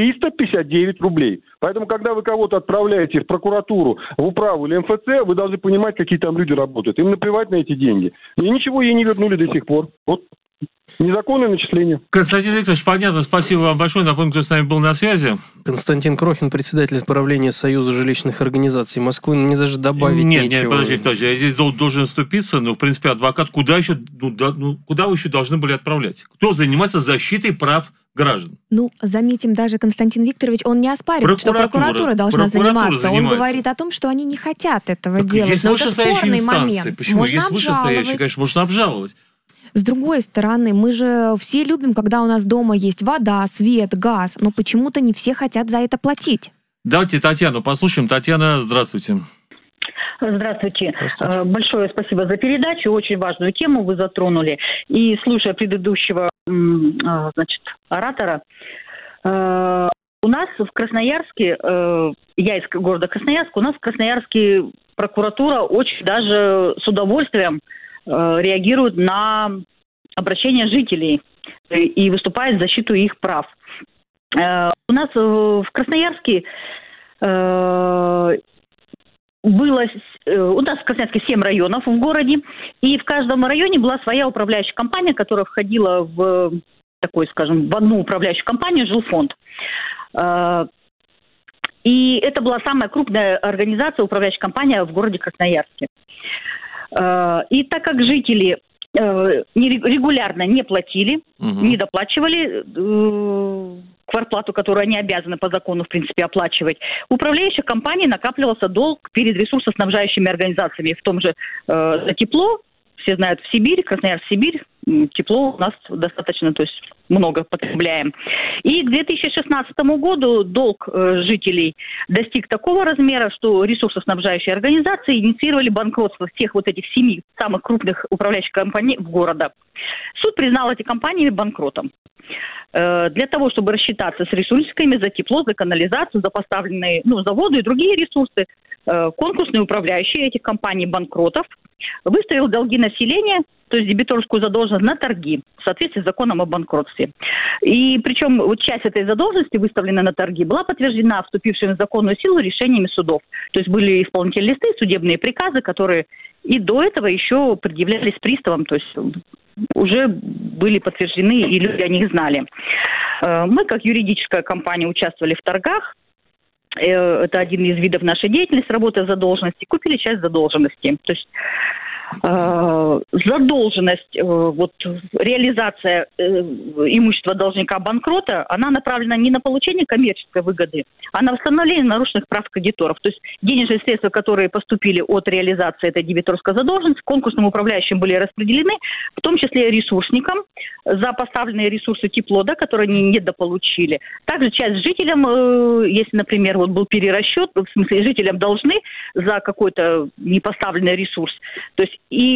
359 рублей. Поэтому, когда вы кого-то отправляете в прокуратуру, в управу или МФЦ, вы должны понимать, какие там люди работают. Им наплевать на эти деньги. И ничего ей не вернули до сих пор. Вот незаконное начисление. Константин Викторович, понятно. Спасибо вам большое. Напомню, кто с нами был на связи. Константин Крохин, председатель правления Союза жилищных организаций Москвы. Мне даже добавить нечего. Нет, подождите. Я здесь должен вступиться. Но, в принципе, адвокат куда вы еще должны были отправлять? Кто занимается защитой прав граждан? Ну, заметим, даже Константин Викторович, он не оспаривает, что прокуратура должна заниматься. Он говорит о том, что они не хотят этого делать. Есть вышестоящие инстанции. Почему? Можно есть вышестоящие, конечно, можно обжаловать. С другой стороны, мы же все любим, когда у нас дома есть вода, свет, газ, но почему-то не все хотят за это платить. Давайте Татьяну послушаем. Татьяна, здравствуйте. Здравствуйте. Большое спасибо за передачу. Очень важную тему вы затронули. И слушая предыдущего, оратора, у нас в Красноярске, я из города Красноярска, у нас в Красноярске прокуратура очень даже с удовольствием реагирует на обращения жителей и выступает в защиту их прав. У нас в Красноярске у нас в Красноярске 7 районов в городе, и в каждом районе была своя управляющая компания, которая входила в такой, скажем, в одну управляющую компанию «Жилфонд». И это была самая крупная организация, управляющая компания в городе Красноярске. И так как жители регулярно не платили, не доплачивали квартплату, которую они обязаны по закону, в принципе, оплачивать, у управляющих компаний накапливался долг перед ресурсоснабжающими организациями. В том же за тепло, все знают, в Сибирь, Красноярск-Сибирь, тепло у нас достаточно, то есть много потребляем. И к 2016 году долг жителей достиг такого размера, что ресурсоснабжающие организации инициировали банкротство всех вот этих 7 самых крупных управляющих компаний в города. Суд признал эти компании банкротом. Для того, чтобы рассчитаться с ресурсиками за тепло, за канализацию, за поставленные за воду и другие ресурсы, конкурсные управляющие этих компаний банкротов выставил долги населения, то есть дебиторскую задолженность, на торги в соответствии с законом о банкротстве. И причем вот часть этой задолженности, выставленная на торги, была подтверждена вступившими в законную силу решениями судов. То есть были исполнительные листы, судебные приказы, которые и до этого еще предъявлялись приставам, то есть уже были подтверждены, и люди о них знали. Мы, как юридическая компания, участвовали в торгах. Это один из видов нашей деятельности, работа задолженности. Купили часть задолженности. То есть задолженность, реализация имущества должника-банкрота, она направлена не на получение коммерческой выгоды, а на восстановление нарушенных прав кредиторов. То есть денежные средства, которые поступили от реализации этой дебиторской задолженности, конкурсным управляющим были распределены, в том числе ресурсникам, за поставленные ресурсы тепло, которые они недополучили. Также часть жителям, если, например, был перерасчет, в смысле, жителям должны за какой-то непоставленный ресурс. То есть и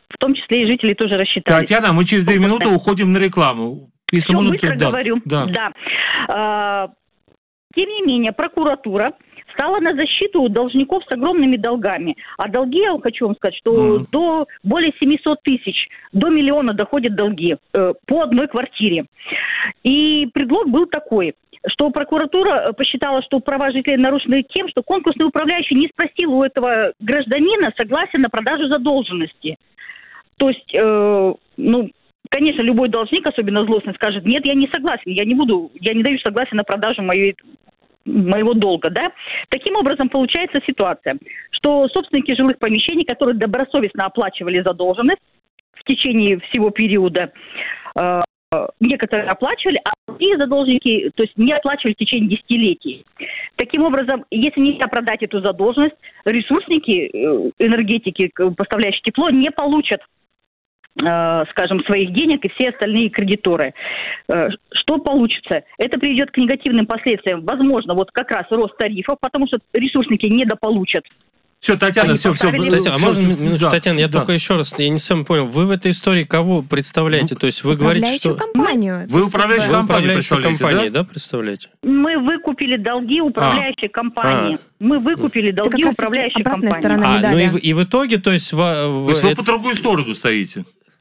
в том числе и жители тоже рассчитались. Татьяна, мы через 2 минуты уходим на рекламу. Если Все, можете, быстро говорю. Да. Тем не менее, прокуратура стала на защиту должников с огромными долгами. А долги, я хочу вам сказать, что до более 700 тысяч, до миллиона доходят долги по одной квартире. И предлог был такой, что прокуратура посчитала, что права жителей нарушены тем, что конкурсный управляющий не спросил у этого гражданина согласия на продажу задолженности. То есть, конечно, любой должник, особенно злостный, скажет: нет, я не согласен, я не даю согласия на продажу моего долга, да. Таким образом, получается ситуация, что собственники жилых помещений, которые добросовестно оплачивали задолженность в течение всего периода, некоторые оплачивали, а другие задолжники, то есть не оплачивали в течение десятилетий. Таким образом, если нельзя продать эту задолженность, ресурсники, энергетики, поставляющие тепло, не получат, скажем, своих денег и все остальные кредиторы. Что получится? Это приведет к негативным последствиям. Возможно, вот как раз рост тарифов, потому что ресурсники недополучат. Все, Татьяна, все. А можно минуточку, Татьяна, я только еще раз, я не сам понял, вы в этой истории кого представляете? То есть вы говорите, что... компанию. Вы управляющую компанию представляете, да, представляете? Мы выкупили долги управляющей компании. Мы выкупили долги управляющей компании. Обратная сторона медали. Ну и в итоге, то есть... То есть вы по другую сторону стоите?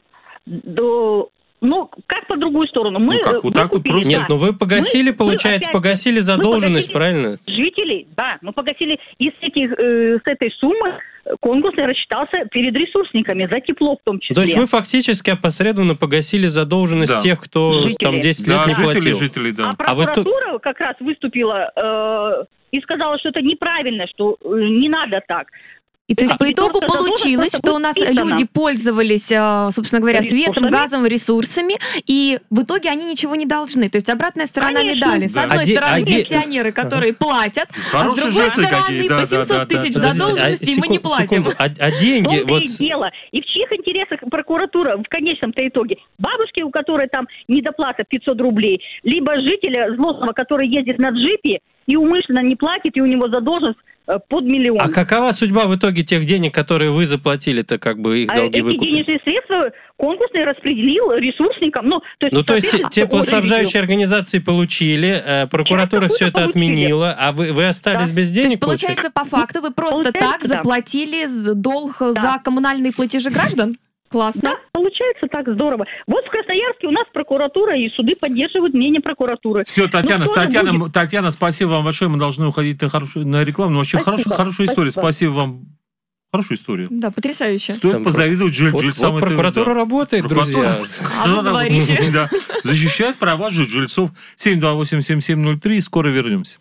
Как по другую сторону? Мы вот так вот просто... Нет, вы погасили, получается, погасили задолженность, правильно? Жителей, да, мы погасили с этой суммы. Конкурсный рассчитался перед ресурсниками за тепло в том числе. То есть вы фактически опосредованно погасили задолженность тех, кто там 10 лет не платил. Жителей, да. А прокуратура как раз выступила и сказала, что это неправильно, что не надо так. И то есть по итогу получилось, что у нас люди пользовались, собственно говоря, светом, газом, ресурсами, и в итоге они ничего не должны. То есть обратная сторона медали. С одной стороны пенсионеры, которые платят, а с другой стороны по 700 тысяч задолженностей мы не платим. А деньги... В том-то и дело. И в чьих интересах прокуратура в конечном-то итоге? Бабушки, у которой там недоплата 500 рублей, либо жителя злостного, который ездит на джипе и умышленно не платит, и у него задолженность под миллион. А какова судьба в итоге тех денег, которые вы заплатили-то, как бы их долги выкупили? Эти денежные средства конкурсный распределил ресурсникам. То есть теплоснабжающие организации получили, прокуратура все это отменила, а вы остались без денег? То есть, получается, по факту вы просто так заплатили долг за коммунальные платежи граждан? Классно. Да, получается так, здорово. Вот в Красноярске у нас прокуратура и суды поддерживают мнение прокуратуры. Все, Татьяна, спасибо вам большое. Мы должны уходить на рекламу. Но вообще хорошая история. Спасибо вам. Хорошая история. Да, потрясающе. Стоит позавидовать жильцам. Вот прокуратура работает, друзья. А вы говорите. Защищает права жильцов. 728-7703. Скоро вернемся.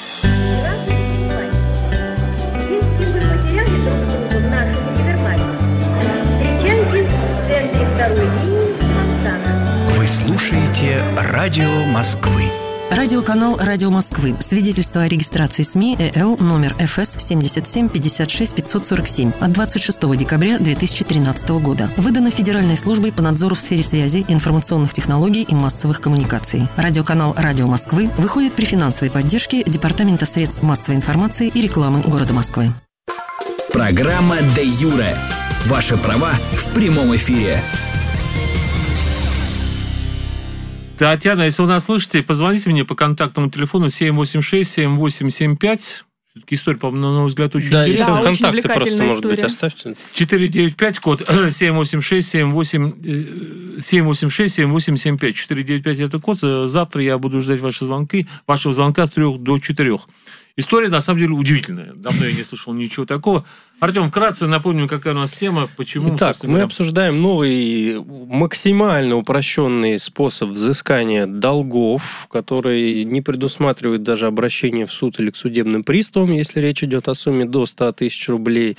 Вы слушаете Радио Москвы. Радиоканал «Радио Москвы». Свидетельство о регистрации СМИ ЭЛ номер ФС 77 56 547 от 26 декабря 2013 года. Выдано Федеральной службой по надзору в сфере связи, информационных технологий и массовых коммуникаций. Радиоканал «Радио Москвы» выходит при финансовой поддержке Департамента средств массовой информации и рекламы города Москвы. Программа «Де Юре». Ваши права в прямом эфире. Татьяна, если вы нас слышите, позвоните мне по контактному телефону 786-7875. Все-таки история, на мой взгляд, очень интересная. Да, если контакты просто, может быть, оставьте. 495, код 786-7875. 495 это код. Завтра я буду ждать вашего звонка с 3 до 4. История, на самом деле, удивительная. Давно я не слышал ничего такого. Артем, вкратце напомним, какая у нас тема, почему... Итак, мы обсуждаем новый максимально упрощенный способ взыскания долгов, который не предусматривает даже обращение в суд или к судебным приставам, если речь идет о сумме до 100 тысяч рублей.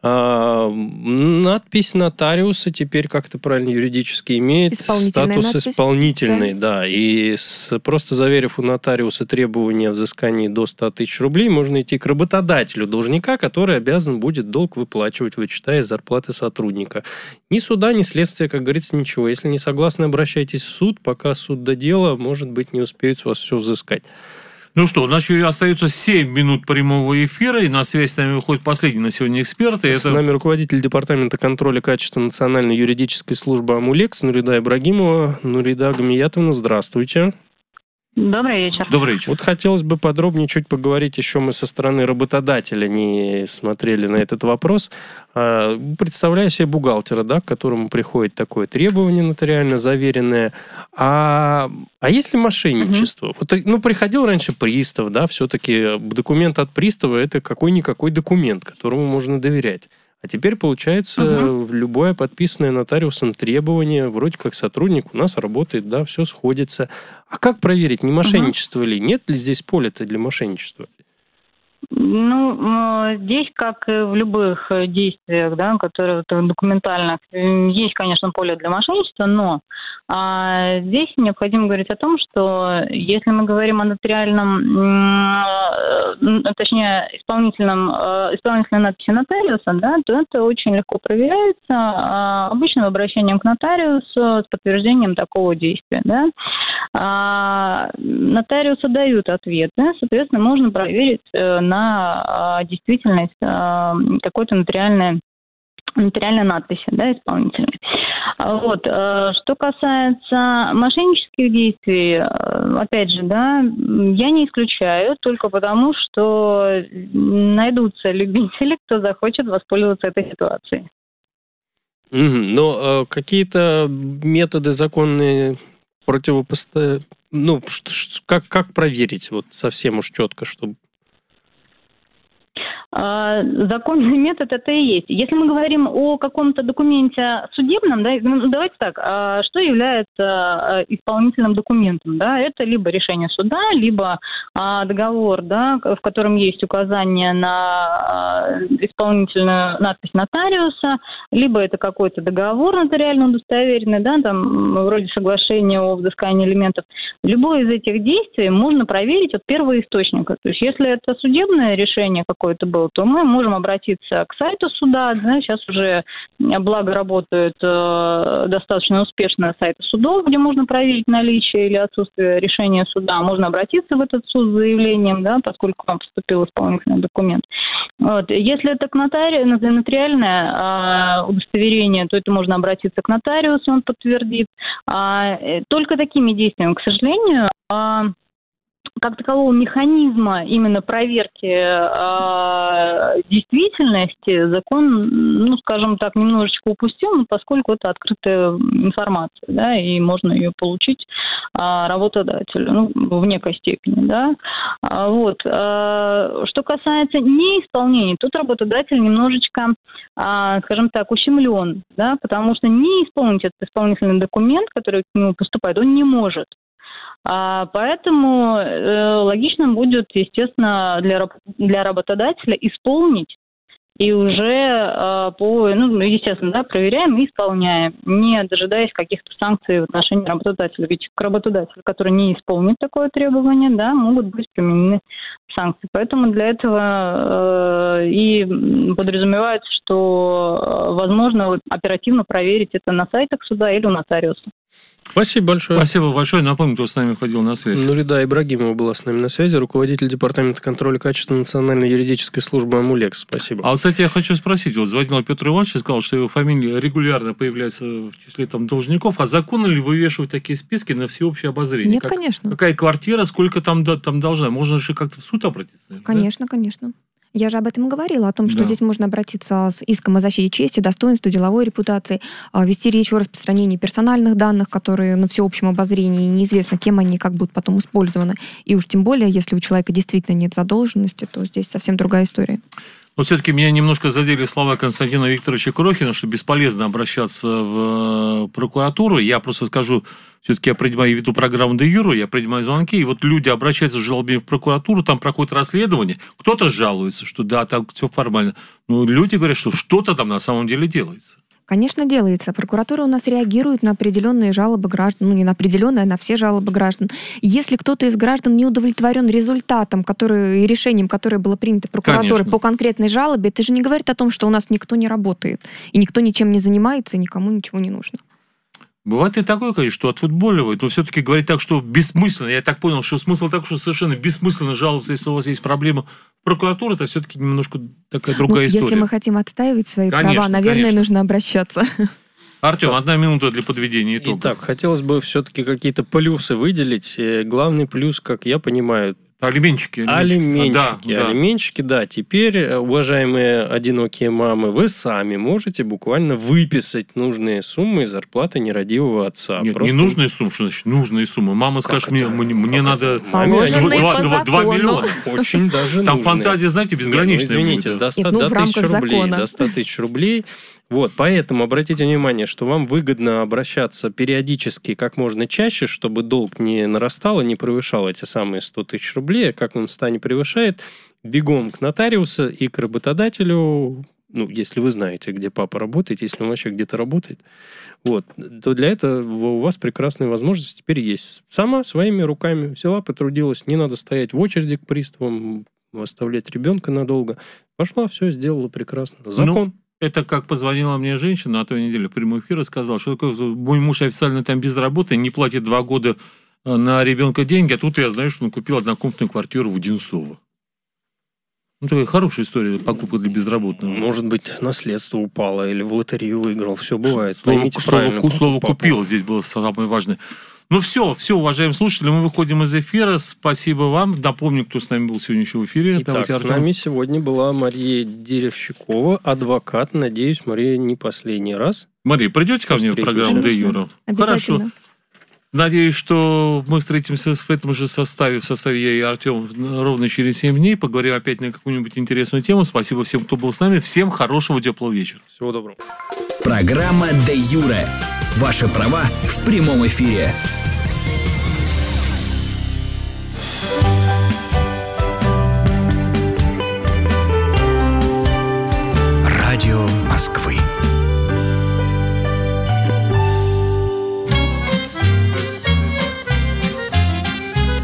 Надпись нотариуса теперь как-то правильно юридически имеет статус исполнительный. Да. И просто заверив у нотариуса требования о взыскании до 100 тысяч рублей, можно идти к работодателю должника, который обязан будет долг выплачивать, вычитая из зарплаты сотрудника. Ни суда, ни следствия, как говорится, ничего. Если не согласны, обращайтесь в суд. Пока суд до дела, может быть, не успеют с вас все взыскать. Ну что, у нас еще остается 7 минут прямого эфира, и на связь с нами выходит последний на сегодня эксперт. С нами руководитель Департамента контроля качества Национальной юридической службы «Амулекс» Нурида Ибрагимова. Нурида Гамиятовна, здравствуйте. Добрый вечер. Добрый вечер. Вот хотелось бы подробнее чуть поговорить, еще мы со стороны работодателя не смотрели на этот вопрос. Представляю себе бухгалтера, да, к которому приходит такое требование нотариально заверенное. А если мошенничество? Вот, приходил раньше пристав, да, все-таки документ от пристава – это какой-никакой документ, которому можно доверять. А теперь, получается, любое подписанное нотариусом требование, вроде как сотрудник у нас работает, да, все сходится. А как проверить, не мошенничество ли? Нет ли здесь поля-то для мошенничества? Здесь, как и в любых действиях, да, которые документальных, есть, конечно, поле для мошенничества, но здесь необходимо говорить о том, что если мы говорим о нотариальном, точнее, исполнительной надписи нотариуса, да, то это очень легко проверяется обычным обращением к нотариусу с подтверждением такого действия. Да. Нотариусы дают ответы, соответственно, можно проверить на действительность какой-то нотариальной надписи, да, исполнительной. Вот. Что касается мошеннических действий, опять же, да, я не исключаю, только потому, что найдутся любители, кто захочет воспользоваться этой ситуацией. Но какие-то методы законные противопоставить, как проверить вот совсем уж четко, чтобы... Законный метод это и есть. Если мы говорим о каком-то документе судебном, да, давайте так, что является исполнительным документом? Да? Это либо решение суда, либо договор, да, в котором есть указание на исполнительную надпись нотариуса, либо это какой-то договор нотариально удостоверенный, да, там, вроде соглашения о взыскании алиментов. Любое из этих действий можно проверить от первого источника. То есть если это судебное решение какое-то было, то мы можем обратиться к сайту суда. Да, сейчас уже, благо, работают достаточно успешно сайты судов, где можно проверить наличие или отсутствие решения суда. Можно обратиться в этот суд с заявлением, да, поскольку вам поступил исполнительный документ. Вот. Если это нотариальное удостоверение, то это можно обратиться к нотариусу, он подтвердит. Только такими действиями, к сожалению, как такового механизма именно проверки действительности закон, скажем так, немножечко упустил, поскольку это открытая информация, да, и можно ее получить работодателю, в некой степени, да. Вот. Что касается неисполнения, тут работодатель немножечко, скажем так, ущемлен, да, потому что не исполнить этот исполнительный документ, который к нему поступает, он не может. Поэтому логично будет, естественно, для работодателя исполнить и уже естественно, да, проверяем и исполняем, не дожидаясь каких-то санкций в отношении работодателя. Ведь к работодателю, который не исполнит такое требование, да, могут быть применены санкции. Поэтому для этого и подразумевается, что возможно оперативно проверить это на сайтах суда или у нотариуса. Спасибо большое. Спасибо большое. Напомню, кто с нами ходил на связь. Нурида Ибрагимова была с нами на связи, руководитель Департамента контроля качества Национальной юридической службы «Амулекс». Спасибо. А вот, кстати, я хочу спросить. Вот звонил Петр Иванович и сказал, что его фамилия регулярно появляется в числе должников. А законно ли вывешивать такие списки на всеобщее обозрение? Нет, конечно. Какая квартира, сколько там должна? Можно же как-то в суд обратиться? Конечно, да? Конечно. Я же об этом и говорила, о том, что здесь можно обратиться с иском о защите чести, достоинства, деловой репутации, вести речь о распространении персональных данных, которые на всеобщем обозрении, неизвестно, кем они и как будут потом использованы. И уж тем более, если у человека действительно нет задолженности, то здесь совсем другая история. Но все-таки меня немножко задели слова Константина Викторовича Крохина, что бесполезно обращаться в прокуратуру. Я просто скажу, все-таки я принимаю, веду программу «Де юре», я принимаю звонки, и вот люди обращаются с жалобами в прокуратуру, там проходит расследование, кто-то жалуется, что да, там все формально. Но люди говорят, что что-то там на самом деле делается. Конечно, делается. Прокуратура у нас реагирует на определенные жалобы граждан, не на определенные, а на все жалобы граждан. Если кто-то из граждан не удовлетворен результатом и решением, которое было принято прокуратурой по конкретной жалобе, это же не говорит о том, что у нас никто не работает, и никто ничем не занимается, и никому ничего не нужно. Бывает и такое, конечно, что отфутболивают, но все-таки говорить так, что бессмысленно. Я так понял, что смысл такой, что совершенно бессмысленно жаловаться, если у вас есть проблема. Прокуратура – это все-таки немножко такая другая история. Если мы хотим отстаивать свои права, наверное, нужно обращаться. Артем, 1 минута для подведения итогов. Итак, хотелось бы все-таки какие-то плюсы выделить. Главный плюс, как я понимаю, Алименщики. Алименщики, да. Теперь, уважаемые одинокие мамы, вы сами можете буквально выписать нужные суммы из зарплаты нерадивого отца. Нет, не нужные суммы. Что значит нужные суммы? Мама скажет, мне надо 2 миллиона. Очень даже там фантазия, знаете, безграничная. Извините, до 100 тысяч рублей. Вот, поэтому обратите внимание, что вам выгодно обращаться периодически как можно чаще, чтобы долг не нарастал и не превышал эти самые 100 тысяч рублей. Как он не превышает, бегом к нотариусу и к работодателю, если вы знаете, где папа работает, если он вообще где-то работает, вот, то для этого у вас прекрасные возможности теперь есть. Сама своими руками взяла, потрудилась, не надо стоять в очереди к приставам, оставлять ребенка надолго. Пошла, все сделала прекрасно. Закон. Это как позвонила мне женщина на той неделе в прямой эфир и сказала, что такое, мой муж официально там без работы, не платит 2 года на ребенка деньги, а тут я знаю, что он купил однокомнатную квартиру в Одинцово. Такая хорошая история, покупка для безработного. Может быть, наследство упало или в лотерею выиграл. Все бывает. Слово купил, здесь было самое важное. Все, уважаемые слушатели, мы выходим из эфира. Спасибо вам. Напомню, кто с нами был сегодня еще в эфире. Итак, с нами сегодня была Мария Деревщикова, адвокат. Надеюсь, Мария, не последний раз. Мария, придете ко мне в программу «Де Юра»? Хорошо. Надеюсь, что мы встретимся в этом же составе, я и Артем, ровно через 7 дней. Поговорим опять на какую-нибудь интересную тему. Спасибо всем, кто был с нами. Всем хорошего, теплого вечера. Всего доброго. Программа «Де Юре». Ваши права в прямом эфире.